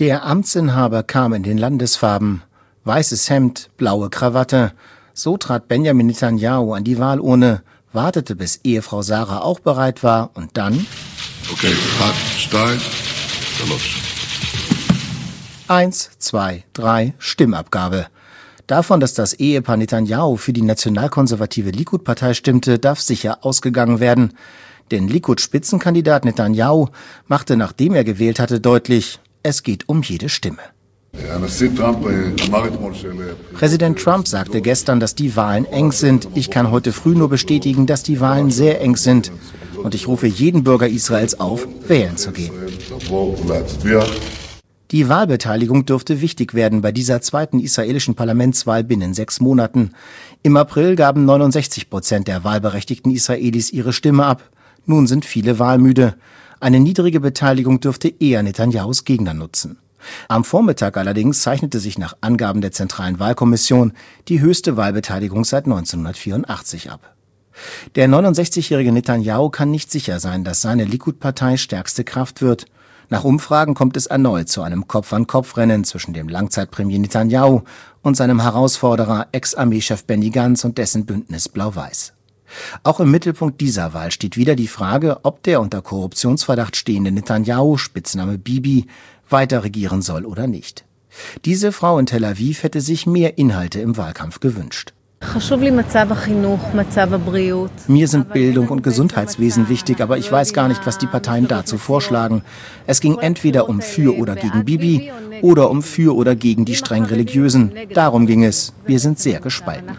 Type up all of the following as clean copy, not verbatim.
Der Amtsinhaber kam in den Landesfarben. Weißes Hemd, blaue Krawatte. So trat Benjamin Netanyahu an die Wahlurne, wartete, bis Ehefrau Sarah auch bereit war und dann... Okay, 1, 2, 3, Stimmabgabe. Davon, dass das Ehepaar Netanyahu für die nationalkonservative Likud-Partei stimmte, darf sicher ausgegangen werden. Denn Likud-Spitzenkandidat Netanyahu machte, nachdem er gewählt hatte, deutlich, es geht um jede Stimme. Präsident Trump sagte gestern, dass die Wahlen eng sind. Ich kann heute früh nur bestätigen, dass die Wahlen sehr eng sind. Und ich rufe jeden Bürger Israels auf, wählen zu gehen. Die Wahlbeteiligung dürfte wichtig werden bei dieser zweiten israelischen Parlamentswahl binnen 6 Monaten. Im April gaben 69% der wahlberechtigten Israelis ihre Stimme ab. Nun sind viele wahlmüde. Eine niedrige Beteiligung dürfte eher Netanyahus Gegner nutzen. Am Vormittag allerdings zeichnete sich nach Angaben der Zentralen Wahlkommission die höchste Wahlbeteiligung seit 1984 ab. Der 69-jährige Netanyahu kann nicht sicher sein, dass seine Likud-Partei stärkste Kraft wird. Nach Umfragen kommt es erneut zu einem Kopf-an-Kopf-Rennen zwischen dem Langzeitpremier Netanyahu und seinem Herausforderer Ex-Armeechef Benny Gantz und dessen Bündnis Blau-Weiß. Auch im Mittelpunkt dieser Wahl steht wieder die Frage, ob der unter Korruptionsverdacht stehende Netanyahu, Spitzname Bibi, weiter regieren soll oder nicht. Diese Frau in Tel Aviv hätte sich mehr Inhalte im Wahlkampf gewünscht. Mir sind Bildung und Gesundheitswesen wichtig, aber ich weiß gar nicht, was die Parteien dazu vorschlagen. Es ging entweder um für oder gegen Bibi oder um für oder gegen die streng Religiösen. Darum ging es. Wir sind sehr gespalten.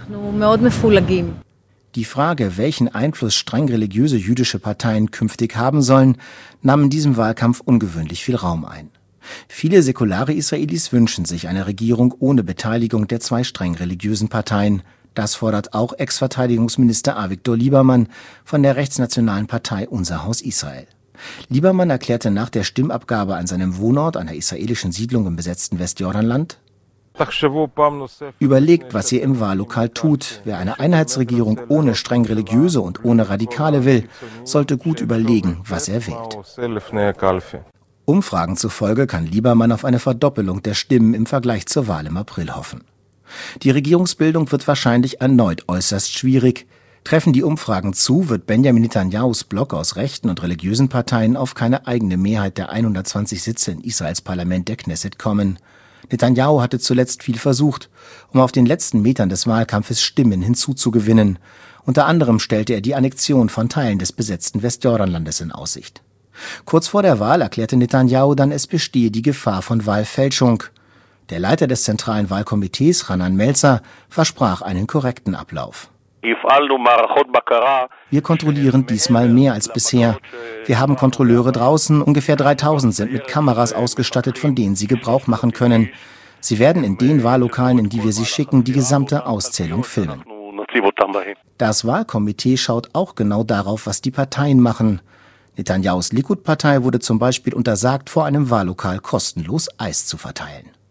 Die Frage, welchen Einfluss streng religiöse jüdische Parteien künftig haben sollen, nahm in diesem Wahlkampf ungewöhnlich viel Raum ein. Viele säkulare Israelis wünschen sich eine Regierung ohne Beteiligung der 2 streng religiösen Parteien. Das fordert auch Ex-Verteidigungsminister Avigdor Liebermann von der rechtsnationalen Partei Unser Haus Israel. Liebermann erklärte nach der Stimmabgabe an seinem Wohnort einer israelischen Siedlung im besetzten Westjordanland: Überlegt, was ihr im Wahllokal tut. Wer eine Einheitsregierung ohne streng Religiöse und ohne Radikale will, sollte gut überlegen, was er wählt. Umfragen zufolge kann Liebermann auf eine Verdoppelung der Stimmen im Vergleich zur Wahl im April hoffen. Die Regierungsbildung wird wahrscheinlich erneut äußerst schwierig. Treffen die Umfragen zu, wird Benjamin Netanyahus Block aus rechten und religiösen Parteien auf keine eigene Mehrheit der 120 Sitze in Israels Parlament der Knesset kommen. Netanyahu hatte zuletzt viel versucht, um auf den letzten Metern des Wahlkampfes Stimmen hinzuzugewinnen. Unter anderem stellte er die Annexion von Teilen des besetzten Westjordanlandes in Aussicht. Kurz vor der Wahl erklärte Netanyahu dann, es bestehe die Gefahr von Wahlfälschung. Der Leiter des Zentralen Wahlkomitees, Hanan Melzer, versprach einen korrekten Ablauf. Wir kontrollieren diesmal mehr als bisher. Wir haben Kontrolleure draußen, ungefähr 3000 sind mit Kameras ausgestattet, von denen sie Gebrauch machen können. Sie werden in den Wahllokalen, in die wir sie schicken, die gesamte Auszählung filmen. Das Wahlkomitee schaut auch genau darauf, was die Parteien machen. Netanyahus Likud-Partei wurde zum Beispiel untersagt, vor einem Wahllokal kostenlos Eis zu verteilen.